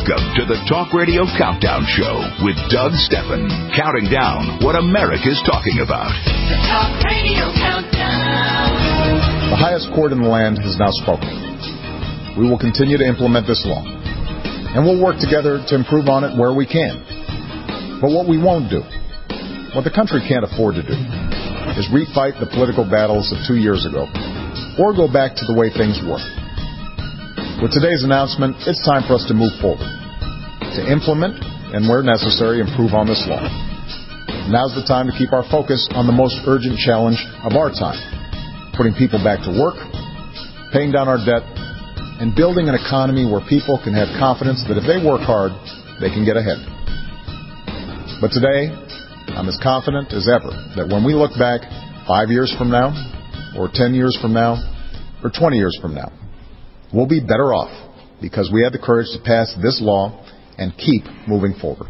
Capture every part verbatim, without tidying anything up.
Welcome to the Talk Radio Countdown Show with Doug Stephan, counting down what America's talking about. The Talk Radio Countdown. The highest court in the land has now spoken. We will continue to implement this law, and we'll work together to improve on it where we can. But what we won't do, what the country can't afford to do, is refight the political battles of two years ago, or go back to the way things were. With today's announcement, it's time for us to move forward, to implement, and where necessary, improve on this law. Now's the time to keep our focus on the most urgent challenge of our time, putting people back to work, paying down our debt, and building an economy where people can have confidence that if they work hard, they can get ahead. But today, I'm as confident as ever that when we look back five years from now, or ten years from now, or twenty years from now, we'll be better off because we had the courage to pass this law and keep moving forward.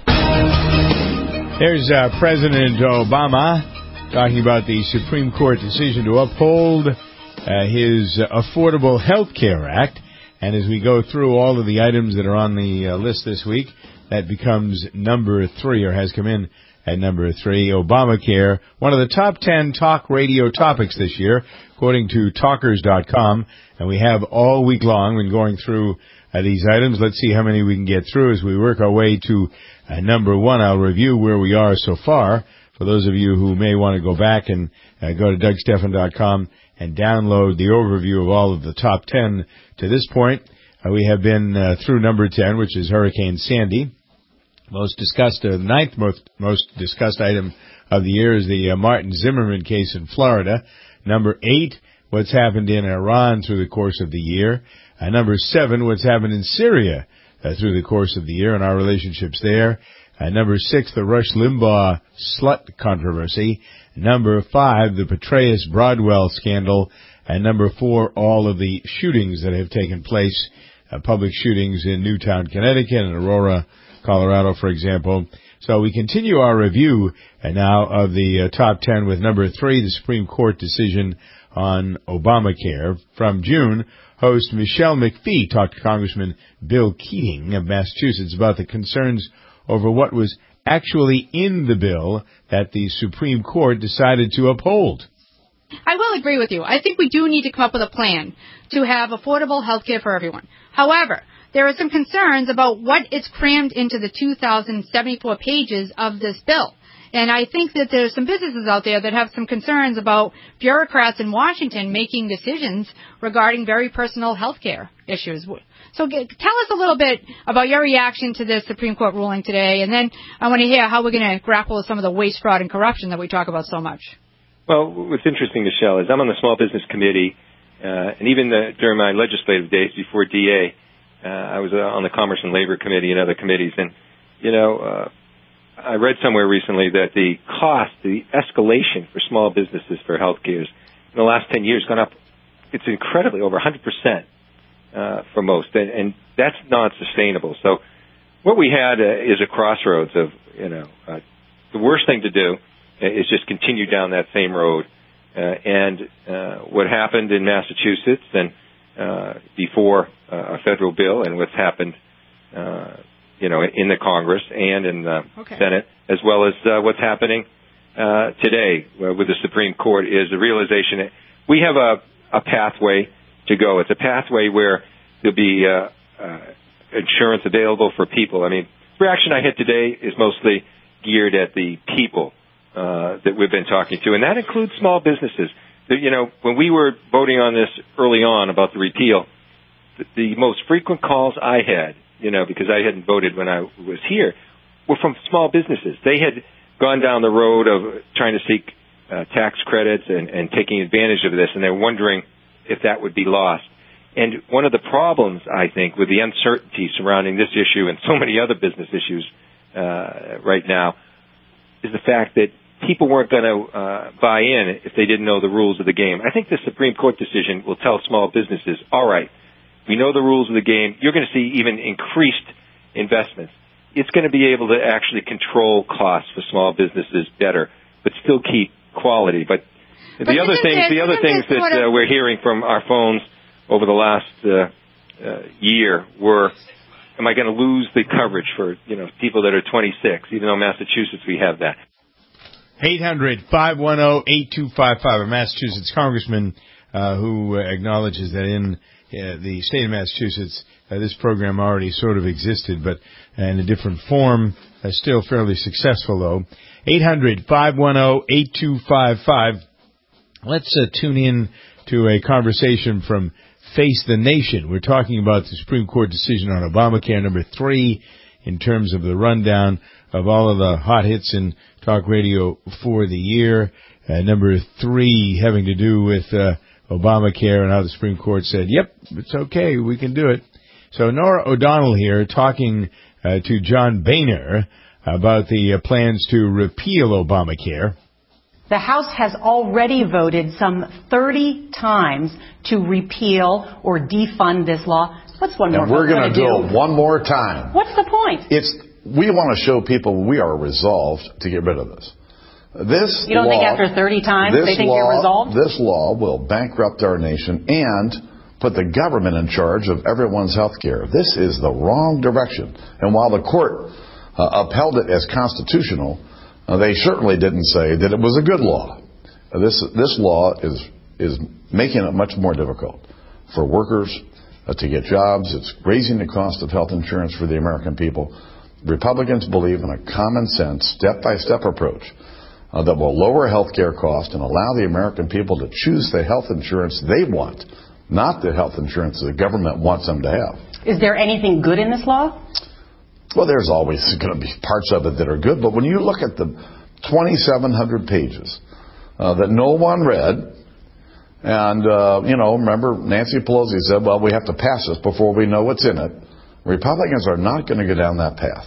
There's uh, President Obama talking about the Supreme Court decision to uphold uh, his Affordable Health Care Act. And as we go through all of the items that are on the uh, list this week, that becomes number three, or has come in at number three, Obamacare, one of the top ten talk radio topics this year, according to talkers dot com. And we have all week long been going through uh, these items. Let's see how many we can get through as we work our way to uh, number one. I'll review where we are so far. For those of you who may want to go back and uh, go to doug stephan dot com and download the overview of all of the top ten to this point, uh, we have been uh, through number ten, which is Hurricane Sandy. Most discussed, uh, the ninth most, most discussed item of the year is the uh, Martin Zimmerman case in Florida. Number eight, what's happened in Iran through the course of the year. Uh, number seven, what's happened in Syria uh, through the course of the year and our relationships there. Uh, number six, the Rush Limbaugh slut controversy. Number five, the Petraeus Broadwell scandal. And number four, all of the shootings that have taken place, uh, public shootings in Newtown, Connecticut, and Aurora, Colorado, for example. So we continue our review uh, now of the uh, top ten with number three, the Supreme Court decision on Obamacare. From June, host Michelle McPhee talked to Congressman Bill Keating of Massachusetts about the concerns over what was actually in the bill that the Supreme Court decided to uphold. I will agree with you. I think we do need to come up with a plan to have affordable health care for everyone. However, there are some concerns about what is crammed into the two thousand seventy-four pages of this bill. And I think that there's some businesses out there that have some concerns about bureaucrats in Washington making decisions regarding very personal health care issues. So get, tell us a little bit about your reaction to this Supreme Court ruling today, and then I want to hear how we're going to grapple with some of the waste, fraud, and corruption that we talk about so much. Well, what's interesting, Michelle, is I'm on the Small Business Committee, uh, and even the, during my legislative days before D A, uh, I was uh, on the Commerce and Labor Committee and other committees, and, you know, uh, I read somewhere recently that the cost, the escalation for small businesses for health care in the last ten years gone up. It's incredibly over one hundred percent uh, for most, and, and that's not sustainable. So what we had uh, is a crossroads of, you know, uh, the worst thing to do is just continue down that same road. Uh, and uh, what happened in Massachusetts and uh, before uh, a federal bill and what's happened uh you know, in the Congress and in the okay. Senate, as well as uh, what's happening uh, today uh, with the Supreme Court, is the realization that we have a, a pathway to go. It's a pathway where there'll be uh, uh, insurance available for people. I mean, the reaction I had today is mostly geared at the people uh, that we've been talking to, and that includes small businesses. The, you know, when we were voting on this early on about the repeal, the, the most frequent calls I had, you know, because I hadn't voted when I was here, were from small businesses. They had gone down the road of trying to seek uh, tax credits and, and taking advantage of this, and they're wondering if that would be lost. And one of the problems, I think, with the uncertainty surrounding this issue and so many other business issues uh, right now is the fact that people weren't going to uh, buy in if they didn't know the rules of the game. I think the Supreme Court decision will tell small businesses, all right, we know the rules of the game. You're going to see even increased investments. It's going to be able to actually control costs for small businesses better, but still keep quality. But, but the other things, the other things that uh, we're hearing from our phones over the last uh, uh, year were am I going to lose the coverage for, you know, people that are twenty-six, even though Massachusetts we have that? eight hundred, five one zero, eight two five five, a Massachusetts congressman uh, who acknowledges that in uh, the state of Massachusetts, uh, this program already sort of existed, but in a different form, uh, still fairly successful, though. eight hundred, five one zero, eight two five five. Let's uh, tune in to a conversation from Face the Nation. We're talking about the Supreme Court decision on Obamacare, number three, in terms of the rundown of all of the hot hits in talk radio for the year. Uh, number three having to do with uh, Obamacare and how the Supreme Court said, yep, it's okay, we can do it. So Norah O'Donnell here talking uh, to John Boehner about the uh, plans to repeal Obamacare. The House has already voted some thirty times to repeal or defund this law. What's one more And we're going to do it one more time. What's the point? It's we want to show people we are resolved to get rid of this. This You don't law, think after thirty times this they think law, you're resolved? This law will bankrupt our nation and put the government in charge of everyone's health care. This is the wrong direction. And while the court uh, upheld it as constitutional, Uh, they certainly didn't say that it was a good law. Uh, this this law is is making it much more difficult for workers uh, to get jobs. It's raising the cost of health insurance for the American people. Republicans believe in a common sense, step-by-step approach uh, that will lower health care costs and allow the American people to choose the health insurance they want, not the health insurance the government wants them to have. Is there anything good in this law? Well, there's always going to be parts of it that are good, but when you look at the twenty-seven hundred pages uh, that no one read, and, uh, you know, remember Nancy Pelosi said, well, we have to pass this before we know what's in it. Republicans are not going to go down that path.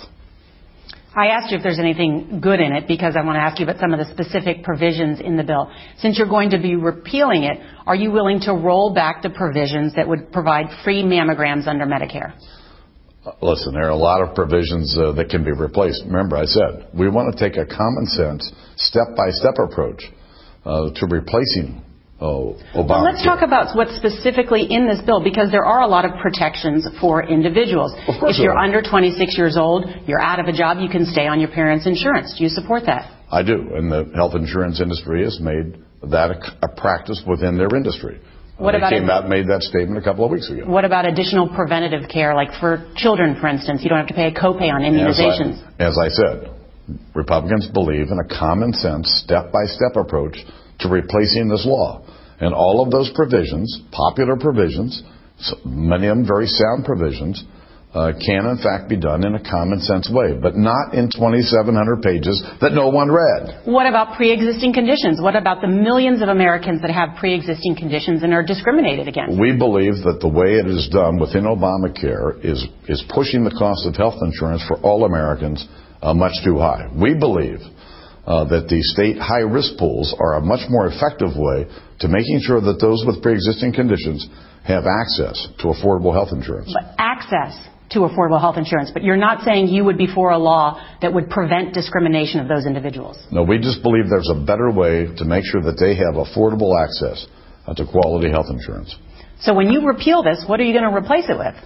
I asked you if there's anything good in it because I want to ask you about some of the specific provisions in the bill. Since you're going to be repealing it, are you willing to roll back the provisions that would provide free mammograms under Medicare? Listen, there are a lot of provisions uh, that can be replaced. Remember, I said, we want to take a common sense, step-by-step approach uh, to replacing uh, Obamacare. Well, let's talk about what's specifically in this bill, because there are a lot of protections for individuals. Of course if you're there are. under twenty-six years old, you're out of a job, you can stay on your parents' insurance. Do you support that? I do, and the health insurance industry has made that a, a practice within their industry. What they about came it? out and made that statement a couple of weeks ago. What about additional preventative care, like for children, for instance? You don't have to pay a copay on immunizations. As I, as I said, Republicans believe in a common sense, step-by-step approach to replacing this law. And all of those provisions, popular provisions, many of them very sound provisions, uh, can in fact be done in a common sense way, but not in twenty-seven hundred pages that no one read. What about pre-existing conditions? What about the millions of Americans that have pre-existing conditions and are discriminated against? We believe that the way it is done within Obamacare is, is pushing the cost of health insurance for all Americans uh, much too high. We believe uh, that the state high-risk pools are a much more effective way to making sure that those with pre-existing conditions have access to affordable health insurance. But access to affordable health insurance, but you're not saying you would be for a law that would prevent discrimination of those individuals. No, we just believe there's a better way to make sure that they have affordable access uh, to quality health insurance. So when you repeal this, what are you going to replace it with?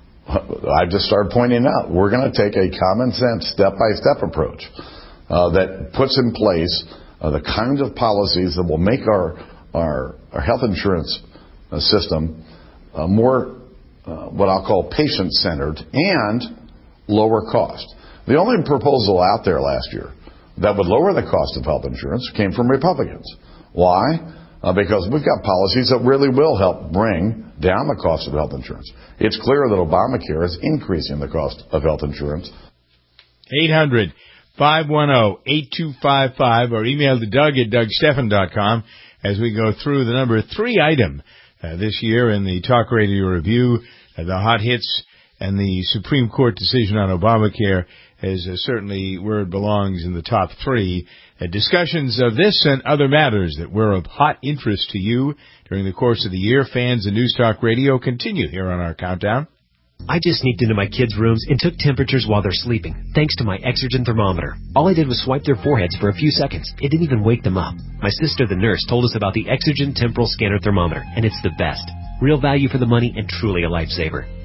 I just started pointing out, we're going to take a common sense, step-by-step approach uh, that puts in place uh, the kinds of policies that will make our, our, our health insurance uh, system uh, more Uh, what I'll call patient-centered and lower cost. The only proposal out there last year that would lower the cost of health insurance came from Republicans. Why? Uh, because we've got policies that really will help bring down the cost of health insurance. It's clear that Obamacare is increasing the cost of health insurance. eight hundred, five one zero, eight two five five or email to Doug at Doug Stephan dot com as we go through the number three item Uh, this year in the Talk Radio Review, uh, the hot hits and the Supreme Court decision on Obamacare is uh, certainly where it belongs in the top three. Uh, discussions of this and other matters that were of hot interest to you during the course of the year, fans of News Talk Radio, continue here on our countdown. I just sneaked into my kids' rooms and took temperatures while they're sleeping, thanks to my Exergen thermometer. All I did was swipe their foreheads for a few seconds. It didn't even wake them up. My sister, the nurse, told us about the Exergen Temporal Scanner Thermometer, and it's the best. Real value for the money and truly a lifesaver.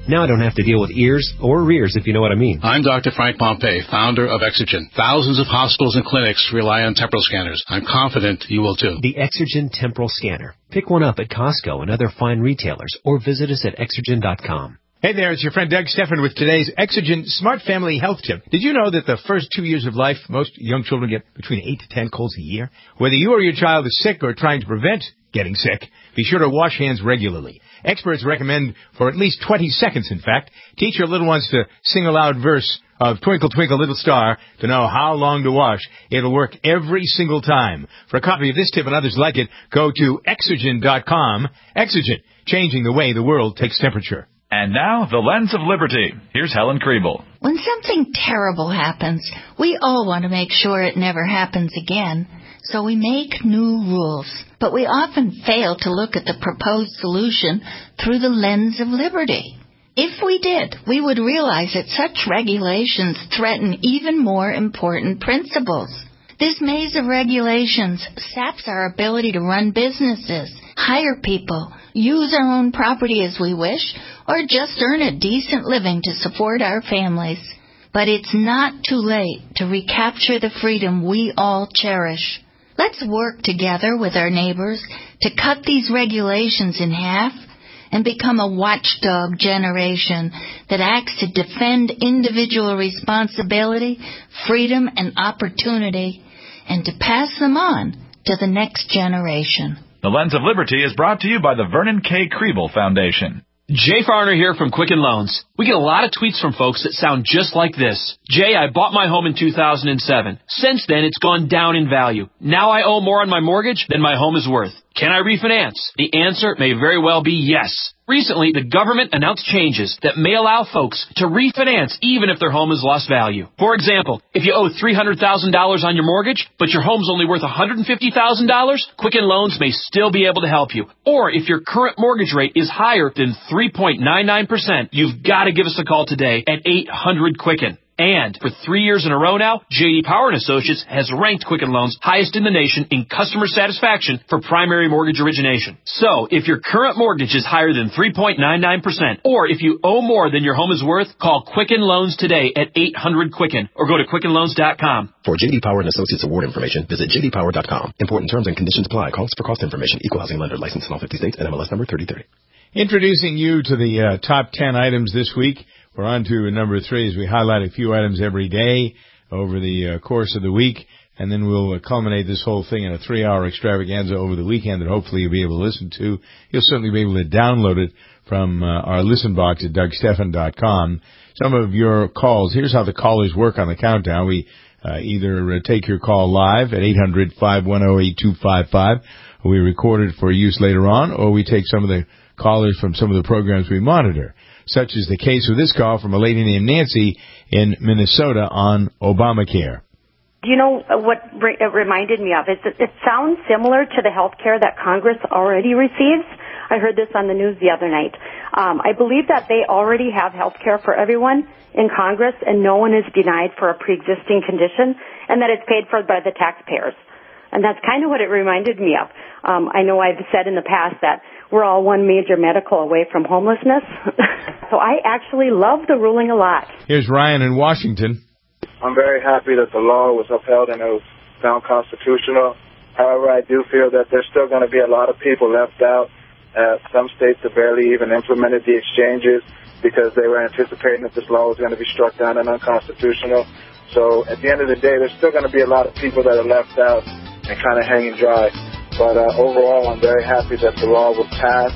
Now I don't have to deal with ears or rears, if you know what I mean. I'm Doctor Frank Pompey, founder of Exergen. Thousands of hospitals and clinics rely on temporal scanners. I'm confident you will too. The Exergen Temporal Scanner. Pick one up at Costco and other fine retailers, or visit us at exergen dot com. Hey there, it's your friend Doug Steffen with today's Exergen Smart Family Health Tip. Did you know that the first two years of life, most young children get between eight to ten colds a year? Whether you or your child is sick or trying to prevent getting sick, be sure to wash hands regularly. Experts recommend for at least twenty seconds, in fact. Teach your little ones to sing a loud verse of Twinkle, Twinkle, Little Star to know how long to wash. It'll work every single time. For a copy of this tip and others like it, go to exergen dot com. Exergen, changing the way the world takes temperature. And now, the Lens of Liberty. Here's Helen Kriebel. When something terrible happens, we all want to make sure it never happens again. So we make new rules. But we often fail to look at the proposed solution through the lens of liberty. If we did, we would realize that such regulations threaten even more important principles. This maze of regulations saps our ability to run businesses, hire people, use our own property as we wish, or just earn a decent living to support our families. But it's not too late to recapture the freedom we all cherish. Let's work together with our neighbors to cut these regulations in half and become a watchdog generation that acts to defend individual responsibility, freedom, and opportunity, and to pass them on to the next generation. The Lens of Liberty is brought to you by the Vernon K. Kriebel Foundation. Jay Farner here from Quicken Loans. We get a lot of tweets from folks that sound just like this. Jay, I bought my home in two thousand seven. Since then, it's gone down in value. Now I owe more on my mortgage than my home is worth. Can I refinance? The answer may very well be yes. Recently, the government announced changes that may allow folks to refinance even if their home has lost value. For example, if you owe three hundred thousand dollars on your mortgage, but your home's only worth one hundred fifty thousand dollars, Quicken Loans may still be able to help you. Or if your current mortgage rate is higher than three point nine nine percent, you've got to give us a call today at eight hundred Quicken. And for three years in a row now, J D Power and Associates has ranked Quicken Loans highest in the nation in customer satisfaction for primary mortgage origination. So, if your current mortgage is higher than three point nine nine percent, or if you owe more than your home is worth, call Quicken Loans today at eight hundred Quicken or go to quicken loans dot com. For J D Power and Associates award information, visit j d power dot com. Important terms and conditions apply. Calls for cost information. Equal housing lender licensed in all fifty states and M L S number thirty thirty. Introducing you to the uh, top ten items this week. We're on to number three as we highlight a few items every day over the uh, course of the week, and then we'll uh, culminate this whole thing in a three-hour extravaganza over the weekend that hopefully you'll be able to listen to. You'll certainly be able to download it from uh, our listen box at doug steffen dot com. Some of your calls, here's how the callers work on the countdown. We uh, either uh, take your call live at eight hundred, five one zero, eight two five five, or we record it for use later on, or we take some of the callers from some of the programs we monitor. Such is the case with this call from a lady named Nancy in Minnesota on Obamacare. Do you know what it reminded me of? It, it sounds similar to the health care that Congress already receives. I heard this on the news the other night. Um, I believe that they already have health care for everyone in Congress, and no one is denied for a pre-existing condition, and that it's paid for by the taxpayers. And that's kind of what it reminded me of. Um, I know I've said in the past that we're all one major medical away from homelessness. So I actually love the ruling a lot. Here's Ryan in Washington. I'm very happy that the law was upheld and it was found constitutional. However, I do feel that there's still going to be a lot of people left out. Uh, some states have barely even implemented the exchanges because they were anticipating that this law was going to be struck down and unconstitutional. So at the end of the day, there's still going to be a lot of people that are left out and kind of hanging dry. But uh, overall, I'm very happy that the law was passed.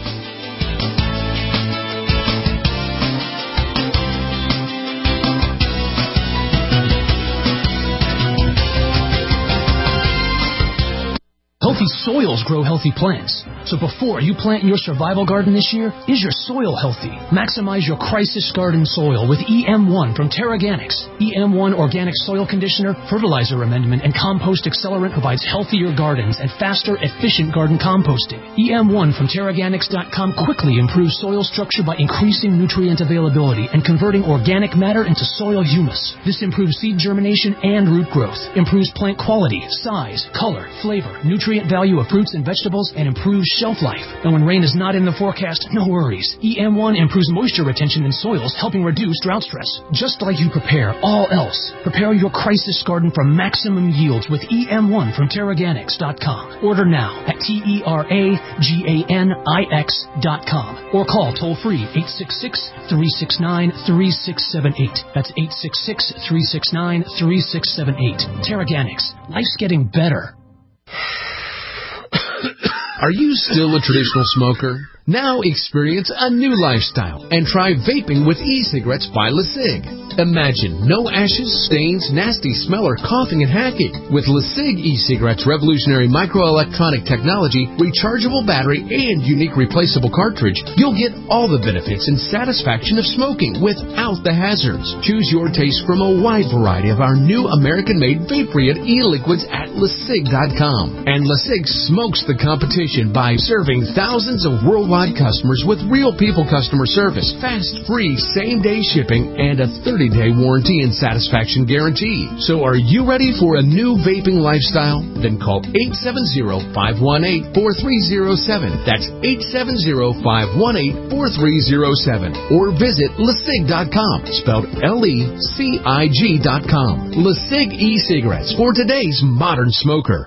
Healthy soils grow healthy plants. So before you plant your survival garden this year, is your soil healthy? Maximize your crisis garden soil with E M one from Terraganics. E M one Organic Soil Conditioner, Fertilizer Amendment, and Compost Accelerant provides healthier gardens and faster, efficient garden composting. E M one from Terraganics dot com quickly improves soil structure by increasing nutrient availability and converting organic matter into soil humus. This improves seed germination and root growth, improves plant quality, size, color, flavor, nutrient value of fruits and vegetables and improves shelf life. And when rain is not in the forecast, no worries. E M one improves moisture retention in soils, helping reduce drought stress. Just like you prepare all else, prepare your crisis garden for maximum yields with E M one from Teraganix dot com. Order now at T E R A G A N I X dot com or call toll-free eight six six, three six nine, three six seven eight. That's eight six six, three six nine, three six seven eight. Teraganix. Life's getting better. Are you still a traditional smoker? Now experience a new lifestyle and try vaping with e-cigarettes by LeSig. Imagine no ashes, stains, nasty smell, or coughing and hacking. With LeSig e-cigarettes' revolutionary microelectronic technology, rechargeable battery, and unique replaceable cartridge, you'll get all the benefits and satisfaction of smoking without the hazards. Choose your taste from a wide variety of our new American-made Vaporeon e-liquids at LeSig dot com. And LeSig smokes the competition by serving thousands of worldwide customers with real people customer service, fast, free, same-day shipping, and a thirty-day warranty and satisfaction guarantee. So are you ready for a new vaping lifestyle? Then call eight seven zero, five one eight, four three zero seven. That's eight seven zero, five one eight, four three zero seven. Or visit LeSig dot com, spelled L E C I G dot com. LeSig e-cigarettes for today's modern smoker.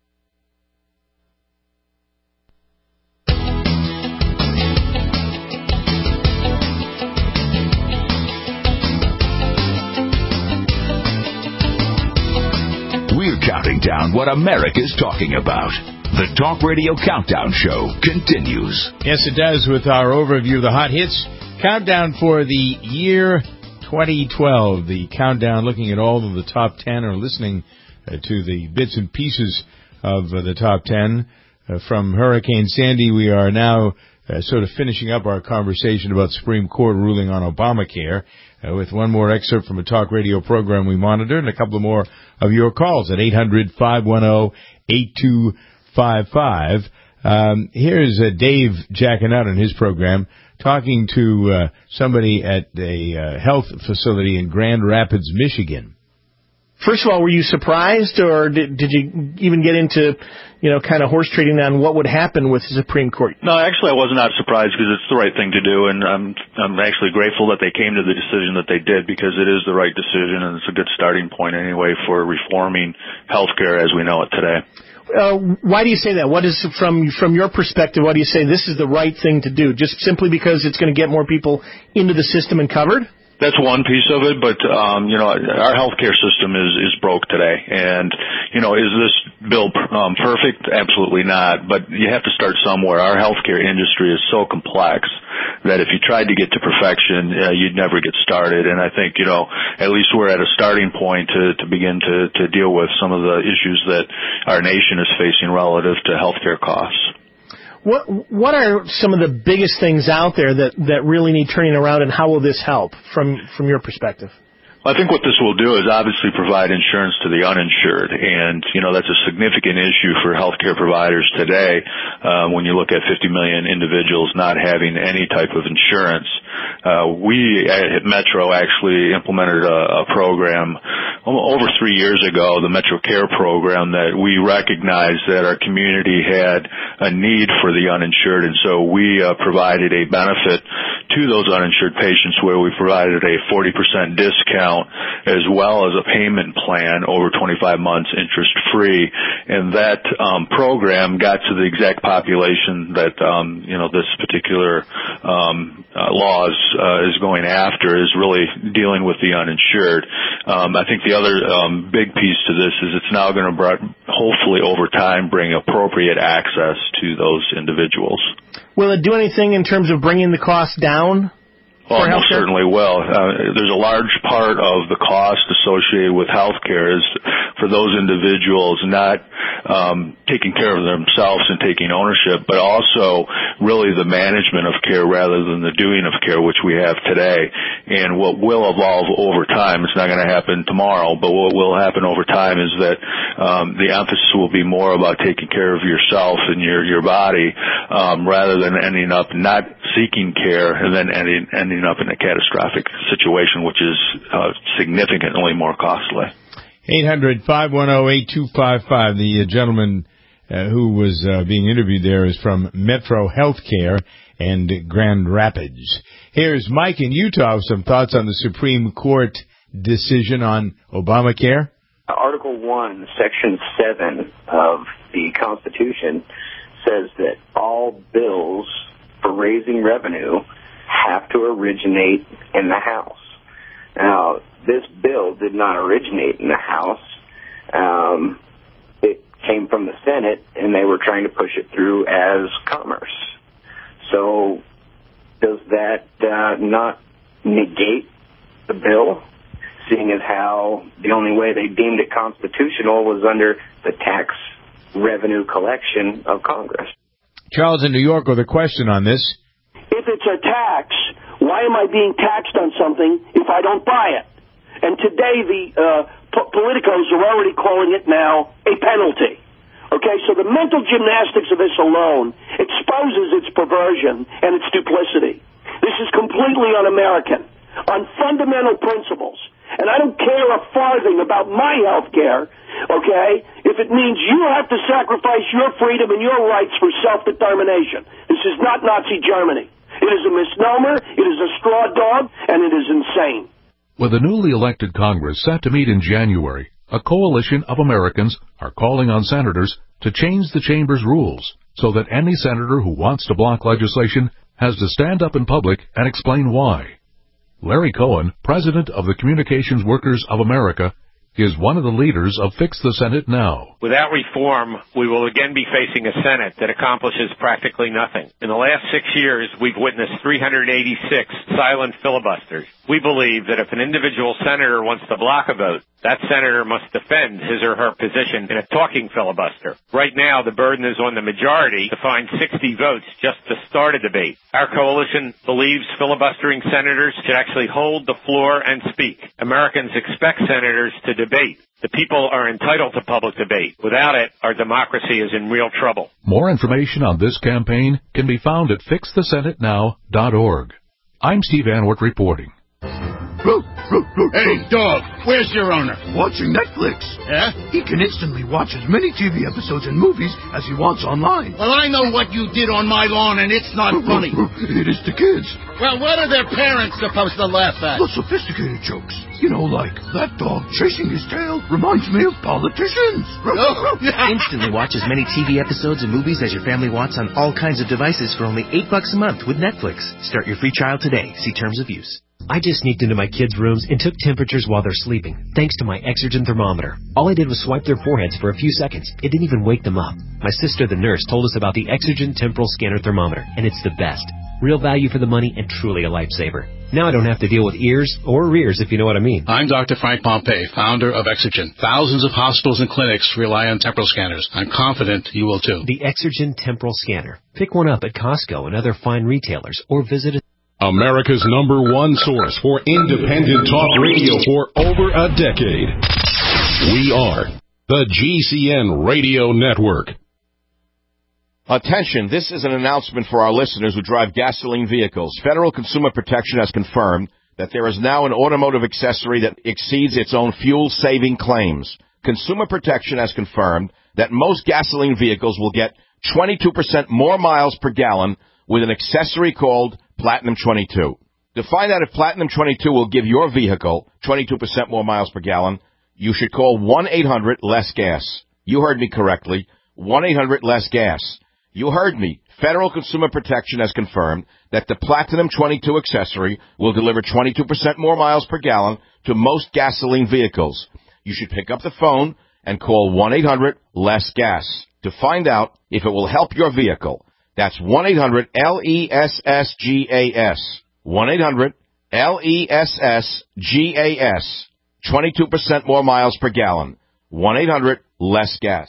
Counting down what America's talking about. The Talk Radio Countdown Show continues. Yes, it does, with our overview of the hot hits. Countdown for the year twenty twelve. The countdown looking at all of the top ten, or listening uh, to the bits and pieces of uh, the top ten. Uh, from Hurricane Sandy, we are now uh, sort of finishing up our conversation about Supreme Court ruling on Obamacare. Uh, with one more excerpt from a talk radio program we monitored, and a couple more of your calls at eight hundred, five one zero, eight two five five. Um, here's uh, Dave jacking out on his program, talking to uh, somebody at a uh, health facility in Grand Rapids, Michigan. First of all, were you surprised, or did, did you even get into, you know, kind of horse trading on what would happen with the Supreme Court? No, actually, I was not surprised, because it's the right thing to do, and I'm I'm actually grateful that they came to the decision that they did, because it is the right decision, and it's a good starting point anyway for reforming healthcare as we know it today. Uh, why do you say that? What is, from from your perspective, why do you say this is the right thing to do? Just simply because it's going to get more people into the system and covered? That's one piece of it, but, um, you know, our healthcare system is, is broke today. And, you know, is this bill um, perfect? Absolutely not. But you have to start somewhere. Our healthcare industry is so complex that if you tried to get to perfection, uh, you'd never get started. And I think, you know, at least we're at a starting point to, to begin to, to deal with some of the issues that our nation is facing relative to healthcare costs. What what are some of the biggest things out there that, that really need turning around, and how will this help from, from your perspective? I think what this will do is obviously provide insurance to the uninsured, and, you know, that's a significant issue for healthcare providers today uh, when you look at fifty million individuals not having any type of insurance. Uh, we at Metro actually implemented a, a program over three years ago, the Metro Care program, that we recognized that our community had a need for the uninsured, and so we uh, provided a benefit to those uninsured patients where we provided a forty percent discount as well as a payment plan over twenty-five months interest free. And that um, program got to the exact population that, um, you know, this particular um, uh, law is, uh, is going after, is really dealing with the uninsured. Um, I think the other um, big piece to this is it's now going to hopefully over time bring appropriate access to those individuals. Will it do anything in terms of bringing the cost down? Well, most certainly will. Uh, there's a large part of the cost associated with healthcare is for those individuals not um, taking care of themselves and taking ownership, but also really the management of care rather than the doing of care, which we have today. And what will evolve over time, it's not going to happen tomorrow, but what will happen over time is that um, the emphasis will be more about taking care of yourself and your your body um, rather than ending up not seeking care and then ending, ending up in a catastrophic situation, which is uh, significantly more costly. eight hundred, five one zero, eight two five five. The uh, gentleman uh, who was uh, being interviewed there is from Metro Healthcare and Grand Rapids. Here's Mike in Utah with some thoughts on the Supreme Court decision on Obamacare. Article one, Section seven of the Constitution says that all bills for raising revenue have to originate in the House. Now, this bill did not originate in the House. Um, it came from the Senate, and they were trying to push it through as commerce. So does that uh, not negate the bill, seeing as how the only way they deemed it constitutional was under the tax revenue collection of Congress? Charles in New York with a question on this. If it's a tax, why am I being taxed on something if I don't buy it? And today the uh, po- politicos are already calling it now a penalty. Okay, so the mental gymnastics of this alone exposes its perversion and its duplicity. This is completely un-American, on fundamental principles. And I don't care a farthing about my health care, okay, if it means you have to sacrifice your freedom and your rights for self-determination. This is not Nazi Germany. It is a misnomer, it is a straw dog, and it is insane. With the newly elected Congress set to meet in January, a coalition of Americans are calling on senators to change the chamber's rules so that any senator who wants to block legislation has to stand up in public and explain why. Larry Cohen, president of the Communications Workers of America, is one of the leaders of Fix the Senate Now. Without reform, we will again be facing a Senate that accomplishes practically nothing. In the last six years, we've witnessed three hundred eighty-six silent filibusters. We believe that if an individual senator wants to block a vote, that senator must defend his or her position in a talking filibuster. Right now, the burden is on the majority to find sixty votes just to start a debate. Our coalition believes filibustering senators should actually hold the floor and speak. Americans expect senators to debate. The people are entitled to public debate. Without it, our democracy is in real trouble. More information on this campaign can be found at fix the senate now dot org. I'm Steve Anwart reporting. Hey, dog, where's your owner? Watching Netflix. Yeah? He can instantly watch as many T V episodes and movies as he wants online. Well, I know what you did on my lawn, and it's not funny. It is the kids. Well, what are their parents supposed to laugh at? The sophisticated jokes. You know, like, that dog chasing his tail reminds me of politicians. Instantly watch as many T V episodes and movies as your family wants on all kinds of devices for only eight bucks a month with Netflix. Start your free trial today. See terms of use. I just sneaked into my kids' rooms and took temperatures while they're sleeping, thanks to my Exergen thermometer. All I did was swipe their foreheads for a few seconds. It didn't even wake them up. My sister, the nurse, told us about the Exergen Temporal Scanner Thermometer, and it's the best. Real value for the money and truly a lifesaver. Now I don't have to deal with ears or rears, if you know what I mean. I'm Doctor Frank Pompey, founder of Exergen. Thousands of hospitals and clinics rely on temporal scanners. I'm confident you will too. The Exergen Temporal Scanner. Pick one up at Costco and other fine retailers, or visit a America's number one source for independent talk radio for over a decade. We are the G C N Radio Network. Attention, this is an announcement for our listeners who drive gasoline vehicles. Federal Consumer Protection has confirmed that there is now an automotive accessory that exceeds its own fuel-saving claims. Consumer Protection has confirmed that most gasoline vehicles will get twenty-two percent more miles per gallon with an accessory called Platinum twenty-two. To find out if Platinum twenty-two will give your vehicle twenty-two percent more miles per gallon, you should call one eight hundred less gas. You heard me correctly, one eight hundred less gas. You heard me. Federal Consumer Protection has confirmed that the Platinum twenty-two accessory will deliver twenty-two percent more miles per gallon to most gasoline vehicles. You should pick up the phone and call one eight hundred less gas to find out if it will help your vehicle. That's one eight hundred L E S S G A S. one eight hundred L E S S G A S. twenty-two percent more miles per gallon. one eight hundred less gas.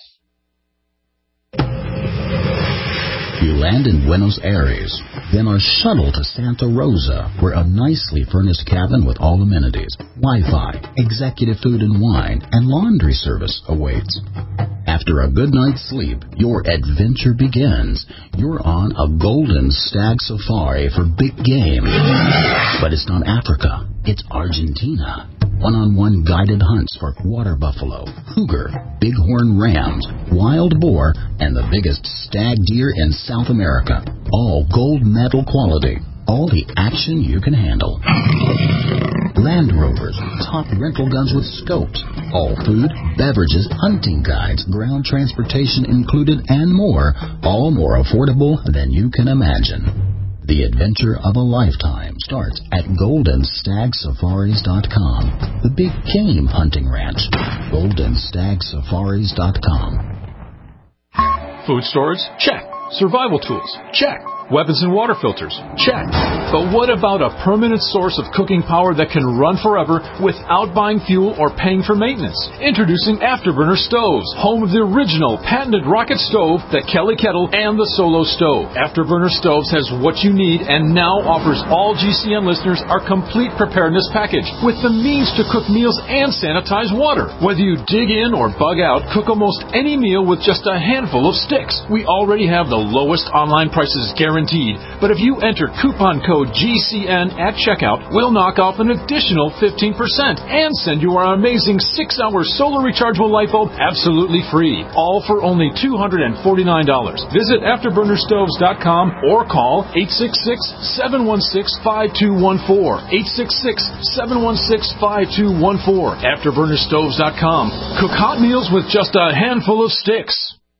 You land in Buenos Aires, then are shuttled to Santa Rosa, where a nicely furnished cabin with all amenities, Wi-Fi, executive food and wine, and laundry service awaits. After a good night's sleep, your adventure begins. You're on a golden stag safari for big game. But it's not Africa, it's Argentina. one-on-one guided hunts for water buffalo, cougar, bighorn rams, wild boar, and the biggest stag deer in South America. All gold medal quality. All the action you can handle. Land Rovers, top rental guns with scopes. All food, beverages, hunting guides, ground transportation included, and more. All more affordable than you can imagine. The adventure of a lifetime starts at golden stag safaris dot com. The big game hunting ranch. golden stag safaris dot com. Food storage? Check. Survival tools? Check. Weapons and water filters? Check. But what about a permanent source of cooking power that can run forever without buying fuel or paying for maintenance? Introducing Afterburner Stoves, home of the original patented rocket stove, the Kelly Kettle, and the Solo Stove. Afterburner Stoves has what you need and now offers all G C N listeners our complete preparedness package with the means to cook meals and sanitize water. Whether you dig in or bug out, cook almost any meal with just a handful of sticks. We already have the lowest online prices guaranteed. But if you enter coupon code G C N at checkout, we'll knock off an additional fifteen percent and send you our amazing six hour solar rechargeable light bulb absolutely free. All for only two hundred forty-nine dollars. Visit afterburner stoves dot com or call eight six six, seven one six, five two one four. eight six six, seven one six, five two one four. afterburner stoves dot com. Cook hot meals with just a handful of sticks.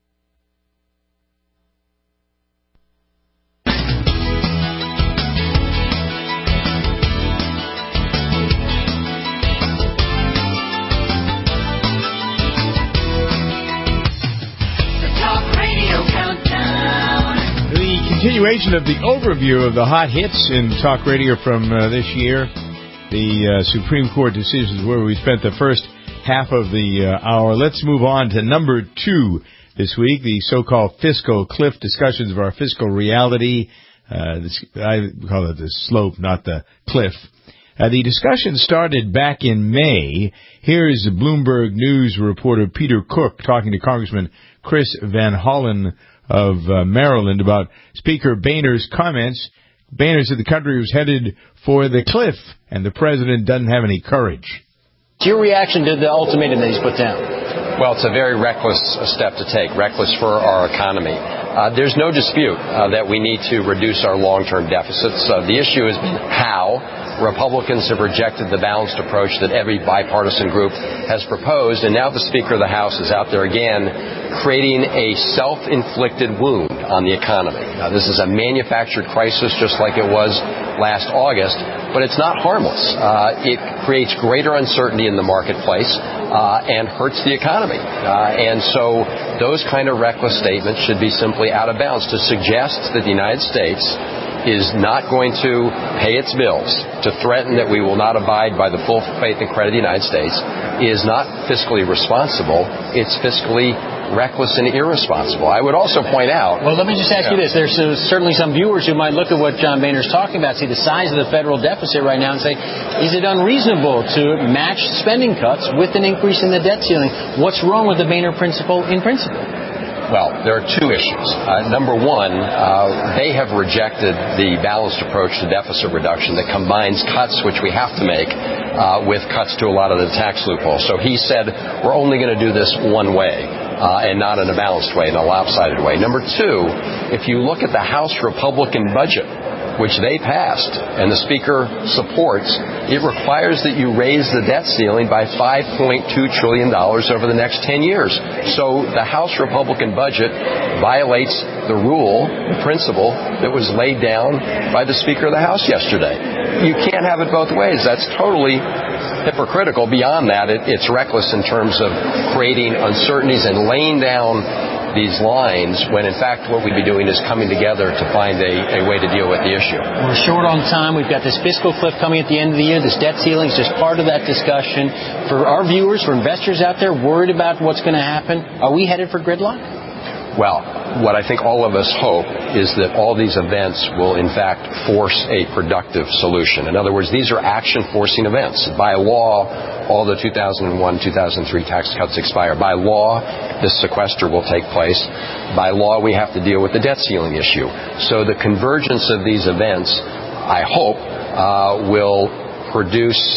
Continuation of the overview of the hot hits in talk radio from uh, this year, the uh, Supreme Court decisions where we spent the first half of the uh, hour. Let's move on to number two this week, the so-called fiscal cliff, discussions of our fiscal reality. Uh, this, I call it the slope, not the cliff. Uh, the discussion started back in May. Here is Bloomberg News reporter Peter Cook talking to Congressman Chris Van Hollen of uh, Maryland about Speaker Boehner's comments. Boehner said the country was headed for the cliff, and the president doesn't have any courage. Your reaction to the ultimatum that he's put down? Well, it's a very reckless step to take, reckless for our economy. Uh, there's no dispute uh, that we need to reduce our long-term deficits. Uh, the issue has been how. Republicans have rejected the balanced approach that every bipartisan group has proposed, and now the Speaker of the House is out there again creating a self-inflicted wound on the economy. Now, this is a manufactured crisis just like it was last August, but it's not harmless. Uh, it creates greater uncertainty in the marketplace uh, and hurts the economy. Uh, and so those kind of reckless statements should be simply out of bounds. To suggest that the United States is not going to pay its bills, to threaten that we will not abide by the full faith and credit of the United States, is not fiscally responsible. It's fiscally reckless and irresponsible. I would also point out... Well, let me just ask yeah. you this. There's uh, certainly some viewers who might look at what John Boehner's talking about, see the size of the federal deficit right now, and say, is it unreasonable to match spending cuts with an increase in the debt ceiling? What's wrong with the Boehner principle in principle? Well, there are two issues. Uh, number one, uh, they have rejected the balanced approach to deficit reduction that combines cuts, which we have to make, uh, with cuts to a lot of the tax loopholes. So he said, we're only going to do this one way, uh, and not in a balanced way, in a lopsided way. Number two, if you look at the House Republican budget, which they passed, and the Speaker supports, it requires that you raise the debt ceiling by five point two trillion dollars over the next ten years. So the House Republican budget violates the rule, the principle, that was laid down by the Speaker of the House yesterday. You can't have it both ways. That's totally hypocritical. Beyond that, it, it's reckless in terms of creating uncertainties and laying down these lines when, in fact, what we'd be doing is coming together to find a, a way to deal with the issue. We're short on time. We've got this fiscal cliff coming at the end of the year. This debt ceiling is just part of that discussion. For our viewers, for investors out there worried about what's going to happen, are we headed for gridlock? Well, what I think all of us hope is that all these events will, in fact, force a productive solution. In other words, these are action-forcing events. By law, all the two thousand one, two thousand three tax cuts expire. By law, this sequester will take place. By law, we have to deal with the debt ceiling issue. So the convergence of these events, I hope, uh, will produce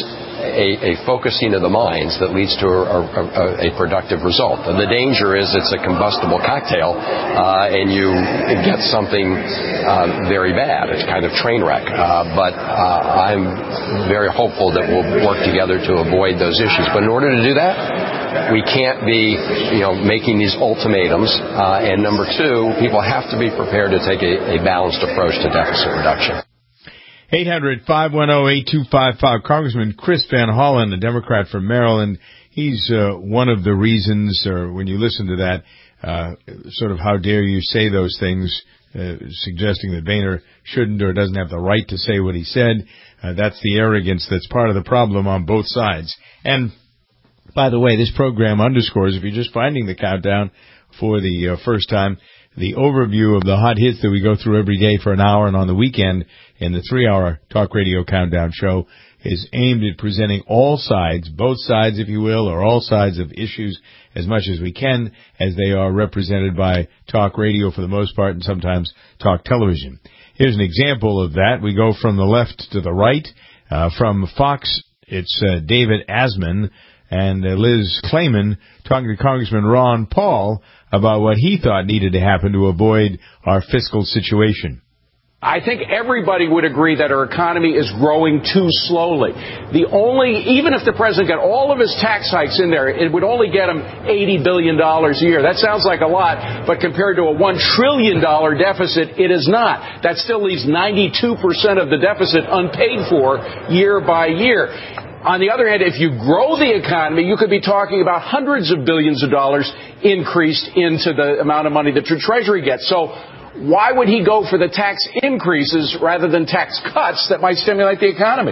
a, a focusing of the minds that leads to a, a, a productive result. The danger is it's a combustible cocktail, uh, and you get something uh, very bad. It's kind of train wreck. Uh, but uh, I'm very hopeful that we'll work together to avoid those issues. But in order to do that, we can't be, you know, making these ultimatums. Uh, and number two, people have to be prepared to take a, a balanced approach to deficit reduction. eight hundred, five one zero, eight two five five. Congressman Chris Van Hollen, a Democrat from Maryland, he's uh, one of the reasons, or when you listen to that, uh, sort of how dare you say those things, uh, suggesting that Boehner shouldn't or doesn't have the right to say what he said. Uh, that's the arrogance that's part of the problem on both sides. And, by the way, this program underscores, if you're just finding the countdown for the uh, first time, the overview of the hot hits that we go through every day for an hour and on the weekend in the three-hour Talk Radio Countdown show is aimed at presenting all sides, both sides, if you will, or all sides of issues as much as we can, as they are represented by Talk Radio for the most part and sometimes Talk Television. Here's an example of that. We go from the left to the right. Uh, from Fox, it's uh, David Asman and uh, Liz Clayman talking to Congressman Ron Paul about what he thought needed to happen to avoid our fiscal situation. I think everybody would agree that our economy is growing too slowly. The only, even if the president got all of his tax hikes in there, it would only get him eighty billion dollars a year. That sounds like a lot, but compared to a one trillion dollars deficit, it is not. That still leaves ninety-two percent of the deficit unpaid for year by year. On the other hand, if you grow the economy, you could be talking about hundreds of billions of dollars increased into the amount of money that your Treasury gets. So why would he go for the tax increases rather than tax cuts that might stimulate the economy?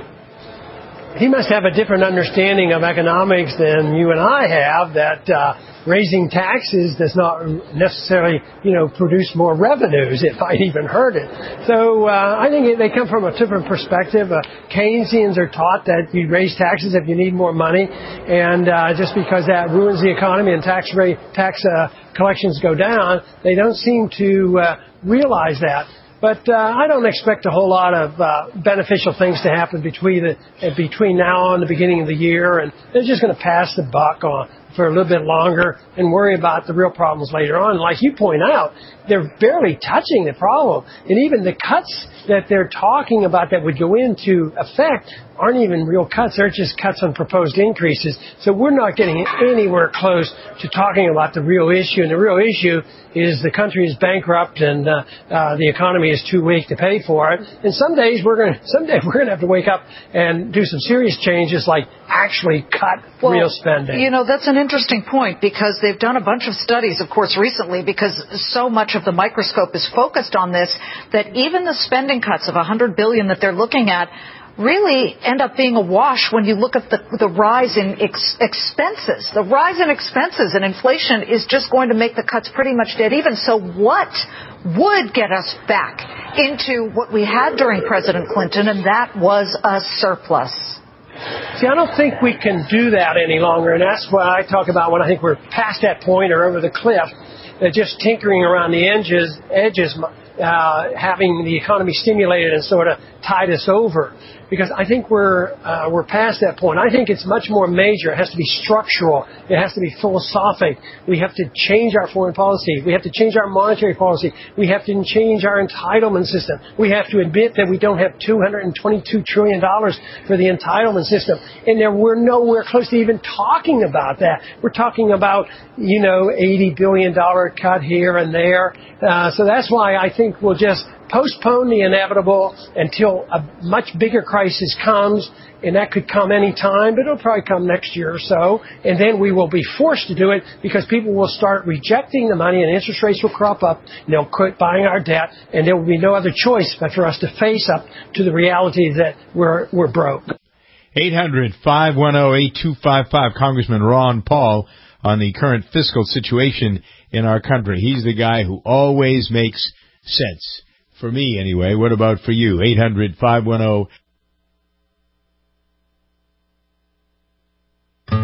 He must have a different understanding of economics than you and I have, that uh, raising taxes does not necessarily, you know, produce more revenues. It might even hurt it. So uh, I think they come from a different perspective. Uh, Keynesians are taught that you raise taxes if you need more money, and uh, just because that ruins the economy and tax rate, tax uh, collections go down, they don't seem to uh, realize that. But uh, I don't expect a whole lot of uh, beneficial things to happen between the, uh, between now and the beginning of the year, and they're just going to pass the buck on for a little bit longer and worry about the real problems later on. Like you point out, they're barely touching the problem, and even the cuts that they're talking about that would go into effect aren't even real cuts. They're just cuts on proposed increases. So we're not getting anywhere close to talking about the real issue. And the real issue is the country is bankrupt and uh, uh, the economy is too weak to pay for it. And some days we're going to, someday we're going to have to wake up and do some serious changes, like actually cut well, real spending. You know, that's an interesting point, because they've done a bunch of studies, of course, recently, because so much of the microscope is focused on this, that even the spending cuts of one hundred billion dollars that they're looking at really end up being a wash when you look at the, the rise in ex- expenses. The rise in expenses and inflation is just going to make the cuts pretty much dead even. So what would get us back into what we had during President Clinton, and that was a surplus? See, I don't think we can do that any longer, and that's what I talk about when I think we're past that point or over the cliff. That just tinkering around the edges, edges uh, having the economy stimulated and sort of tide us over. Because I think we're uh, we're past that point. I think it's much more major. It has to be structural. It has to be philosophic. We have to change our foreign policy. We have to change our monetary policy. We have to change our entitlement system. We have to admit that we don't have two hundred twenty-two trillion dollars for the entitlement system. And there, we're nowhere close to even talking about that. We're talking about, you know, eighty billion dollars cut here and there. Uh, so that's why I think we'll just postpone the inevitable until a much bigger crisis comes, and that could come any time, but it'll probably come next year or so, and then we will be forced to do it because people will start rejecting the money and interest rates will crop up, and they'll quit buying our debt, and there will be no other choice but for us to face up to the reality that we're we're broke. eight hundred, five one zero, eight two five five, Congressman Ron Paul on the current fiscal situation in our country. He's the guy who always makes sense. For me, anyway. What about for you? eight hundred, five one zero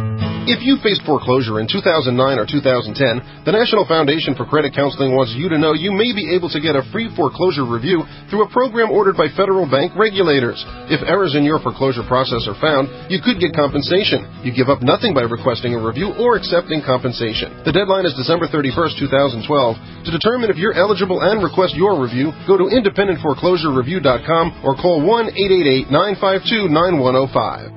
If you faced foreclosure in two thousand nine or two thousand ten, the National Foundation for Credit Counseling wants you to know you may be able to get a free foreclosure review through a program ordered by federal bank regulators. If errors in your foreclosure process are found, you could get compensation. You give up nothing by requesting a review or accepting compensation. The deadline is December thirty-first, two thousand twelve. To determine if you're eligible and request your review, go to independent foreclosure review dot com or call one eight eight eight, nine five two, nine one zero five.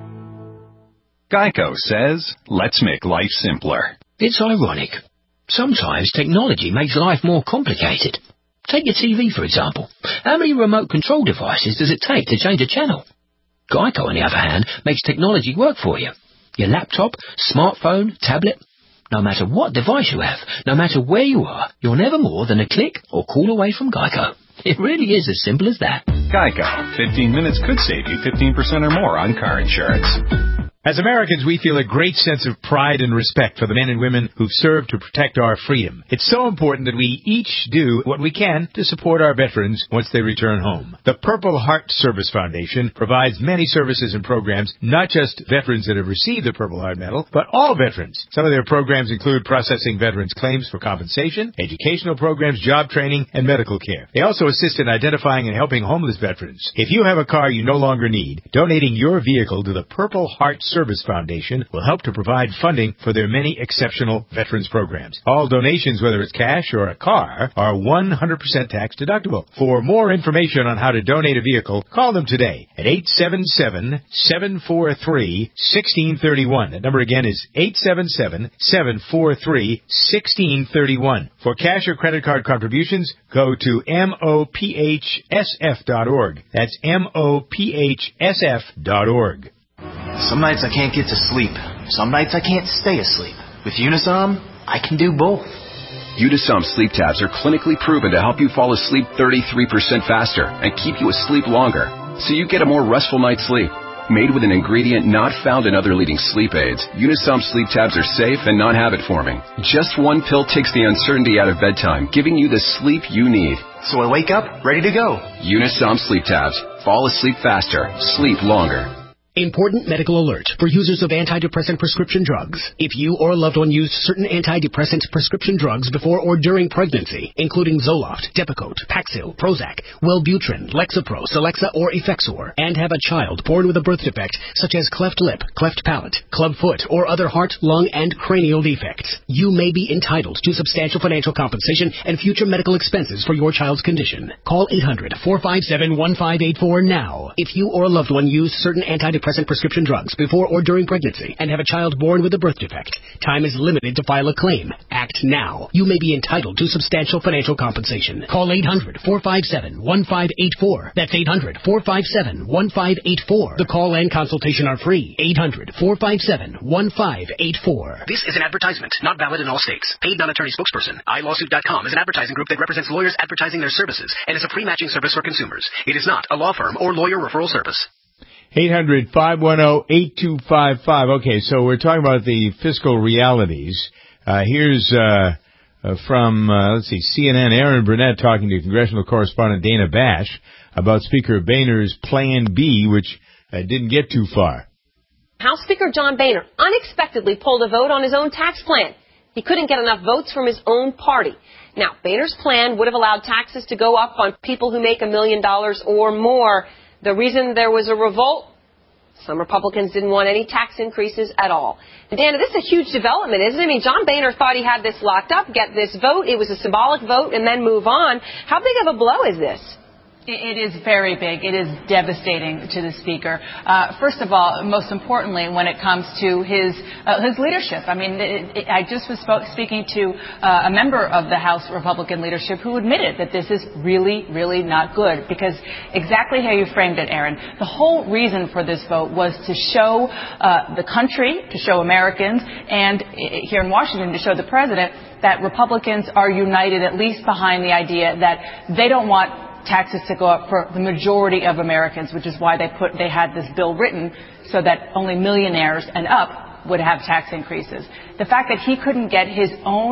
Geico says, let's make life simpler. It's ironic. Sometimes technology makes life more complicated. Take your T V, for example. How many remote control devices does it take to change a channel? Geico, on the other hand, makes technology work for you. Your laptop, smartphone, tablet. No matter what device you have, no matter where you are, you're never more than a click or call away from Geico. It really is as simple as that. Geico. fifteen minutes could save you fifteen percent or more on car insurance. As Americans, we feel a great sense of pride and respect for the men and women who've served to protect our freedom. It's so important that we each do what we can to support our veterans once they return home. The Purple Heart Service Foundation provides many services and programs, not just veterans that have received the Purple Heart Medal, but all veterans. Some of their programs include processing veterans' claims for compensation, educational programs, job training, and medical care. They also assist in identifying and helping homeless veterans. If you have a car you no longer need, donating your vehicle to the Purple Heart Service Foundation will help to provide funding for their many exceptional veterans programs. All donations, whether it's cash or a car, are one hundred percent tax deductible. For more information on how to donate a vehicle, call them today at eight seven seven, seven four three, one six three one. That number again is eight seven seven, seven four three, one six three one. For cash or credit card contributions, go to M O P H S F dot org. That's M O P H S F dot org. Some nights I can't get to sleep. Some nights I can't stay asleep. With Unisom, I can do both. Unisom sleep tabs are clinically proven to help you fall asleep thirty-three percent faster and keep you asleep longer, so you get a more restful night's sleep. Made with an ingredient not found in other leading sleep aids, Unisom sleep tabs are safe and not habit-forming. Just one pill takes the uncertainty out of bedtime, giving you the sleep you need. So I wake up ready to go. Unisom sleep tabs. Fall asleep faster. Sleep longer. Important medical alert for users of antidepressant prescription drugs. If you or a loved one used certain antidepressant prescription drugs before or during pregnancy, including Zoloft, Depakote, Paxil, Prozac, Wellbutrin, Lexapro, Celexa, or Effexor, and have a child born with a birth defect such as cleft lip, cleft palate, club foot, or other heart, lung, and cranial defects, you may be entitled to substantial financial compensation and future medical expenses for your child's condition. Call eight hundred, four five seven, one five eight four now. If you or a loved one used certain antidepressant prescription drugs before or during pregnancy and have a child born with a birth defect, time is limited to file a claim. Act now. You may be entitled to substantial financial compensation. Call eight hundred, four five seven, one five eight four. That's eight hundred, four five seven, one five eight four. The call and consultation are free. eight hundred, four five seven, one five eight four. This is an advertisement, not valid in all states. Paid non-attorney spokesperson. i lawsuit dot com is an advertising group that represents lawyers advertising their services and is a pre-matching service for consumers. It is not a law firm or lawyer referral service. eight hundred, five one zero, eight two five five. Okay, so we're talking about the fiscal realities. Uh, here's uh, uh, from, uh, let's see, C N N, Aaron Burnett talking to congressional correspondent Dana Bash about Speaker Boehner's Plan B, which uh, didn't get too far. House Speaker John Boehner unexpectedly pulled a vote on his own tax plan. He couldn't get enough votes from his own party. Now, Boehner's plan would have allowed taxes to go up on people who make a million dollars or more. The reason there was a revolt? Some Republicans didn't want any tax increases at all. And Dana, this is a huge development, isn't it? I mean, John Boehner thought he had this locked up, get this vote. It was a symbolic vote, and then move on. How big of a blow is this? It is very big. It is devastating to the Speaker. Uh, first of all, most importantly, when it comes to his uh, his leadership. I mean, it, it, I just was spoke, speaking to uh, a member of the House Republican leadership who admitted that this is really, really not good. Because exactly how you framed it, Aaron, the whole reason for this vote was to show uh, the country, to show Americans, and here in Washington to show the president that Republicans are united at least behind the idea that they don't want taxes to go up for the majority of Americans, which is why they put they had this bill written so that only millionaires and up would have tax increases. The fact that he couldn't get his own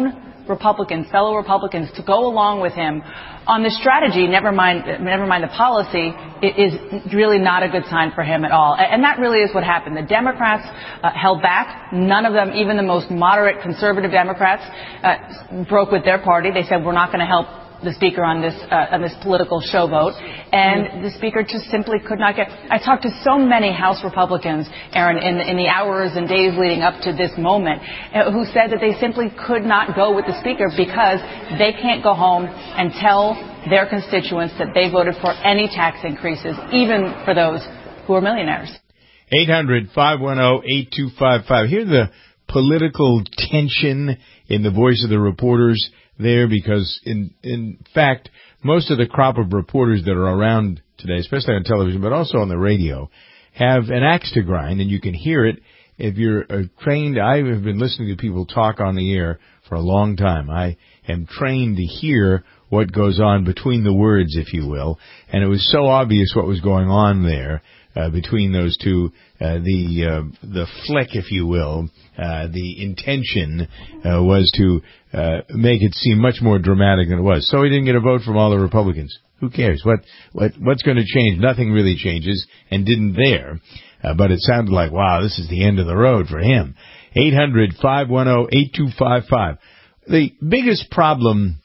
Republicans, fellow Republicans, to go along with him on the strategy, never mind, never mind the policy, is really not a good sign for him at all. And that really is what happened. The Democrats uh, held back. None of them, even the most moderate conservative Democrats, uh, broke with their party. They said, we're not going to help the speaker on this uh, on this political show vote, and the speaker just simply could not get. I talked to so many House Republicans, Aaron, in, in the hours and days leading up to this moment, uh, who said that they simply could not go with the speaker because they can't go home and tell their constituents that they voted for any tax increases, even for those who are millionaires. eight hundred, five one zero, eight two five five. Hear the political tension in the voice of the reporters there, because in in fact, most of the crop of reporters that are around today, especially on television, but also on the radio, have an axe to grind, and you can hear it if you're uh, trained. I have been listening to people talk on the air for a long time. I am trained to hear what goes on between the words, if you will, and it was so obvious what was going on there uh, between those two. Uh, the uh, the flick, if you will, uh, the intention uh, was to uh, make it seem much more dramatic than it was. So he didn't get a vote from all the Republicans. Who cares? What what what's going to change? Nothing really changes, and didn't there. Uh, but it sounded like, wow, this is the end of the road for him. eight hundred, five one zero, eight two five five. The biggest problem,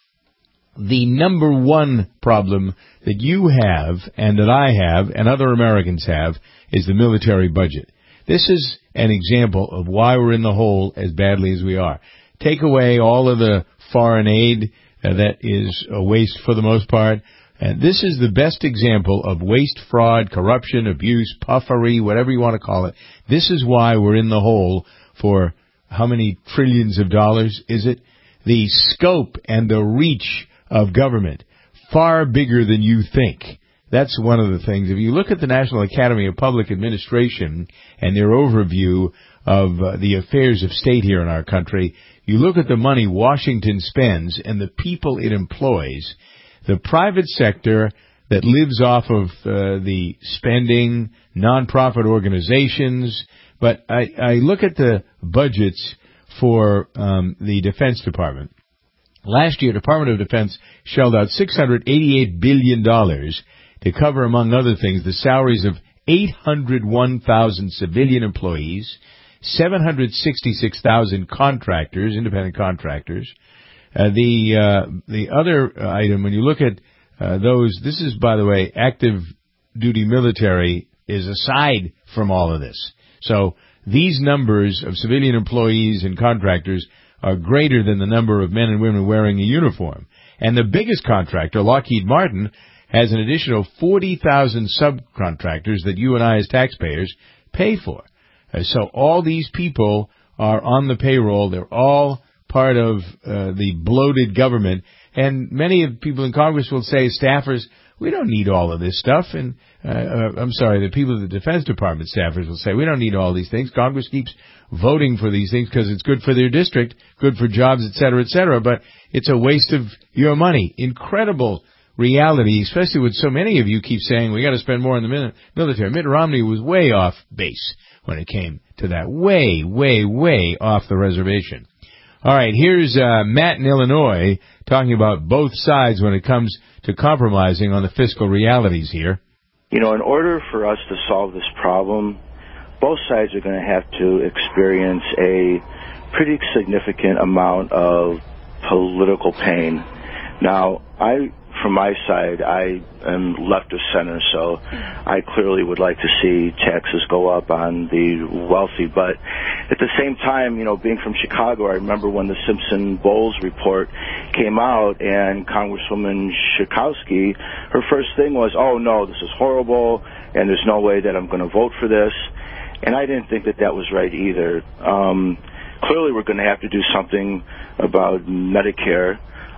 the number one problem that you have and that I have and other Americans have is the military budget. This is an example of why we're in the hole as badly as we are. Take away all of the foreign aid uh, that is a waste for the most part. And this is the best example of waste, fraud, corruption, abuse, puffery, whatever you want to call it. This is why we're in the hole for how many trillions of dollars is it? The scope and the reach of government, far bigger than you think. That's one of the things. If you look at the National Academy of Public Administration and their overview of uh, the affairs of state here in our country, you look at the money Washington spends and the people it employs, the private sector that lives off of uh, the spending, nonprofit organizations. But I, I look at the budgets for um, the Defense Department. Last year, Department of Defense shelled out six hundred eighty-eight billion dollars to cover, among other things, the salaries of eight hundred one thousand civilian employees, seven hundred sixty-six thousand contractors, independent contractors. Uh, the uh, the other item, when you look at uh, those, this is, by the way, active duty military is aside from all of this. So these numbers of civilian employees and contractors are greater than the number of men and women wearing a uniform. And the biggest contractor, Lockheed Martin, has an additional forty thousand subcontractors that you and I as taxpayers pay for. Uh, so all these people are on the payroll. They're all part of uh, the bloated government. And many of the people in Congress will say, staffers, we don't need all of this stuff. And uh, uh, I'm sorry, the people at the Defense Department staffers will say, we don't need all these things. Congress keeps voting for these things because it's good for their district, good for jobs, et cetera, et cetera. But it's a waste of your money. Incredible reality, especially with so many of you keep saying we got to spend more on the military. Mitt Romney was way off base when it came to that. Way, way, way off the reservation. All right, here's uh, Matt in Illinois talking about both sides when it comes to compromising on the fiscal realities here. You know, in order for us to solve this problem, both sides are going to have to experience a pretty significant amount of political pain. Now, I, from my side, I am left of center, so I clearly would like to see taxes go up on the wealthy. But at the same time, you know, being from Chicago, I remember when the Simpson-Bowles report came out, and Congresswoman Schakowsky, her first thing was, oh, no, this is horrible, and there's no way that I'm going to vote for this. And I didn't think that that was right either. Um, clearly, we're going to have to do something about Medicare.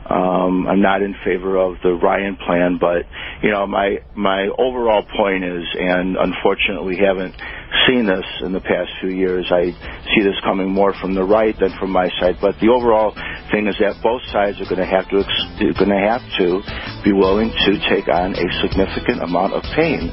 Um, I'm not in favor of the Ryan plan, but, you know, my my overall point is, and unfortunately we haven't seen this in the past few years, I see this coming more from the right than from my side, but the overall thing is that both sides are going to have to going to have to be willing to take on a significant amount of pain.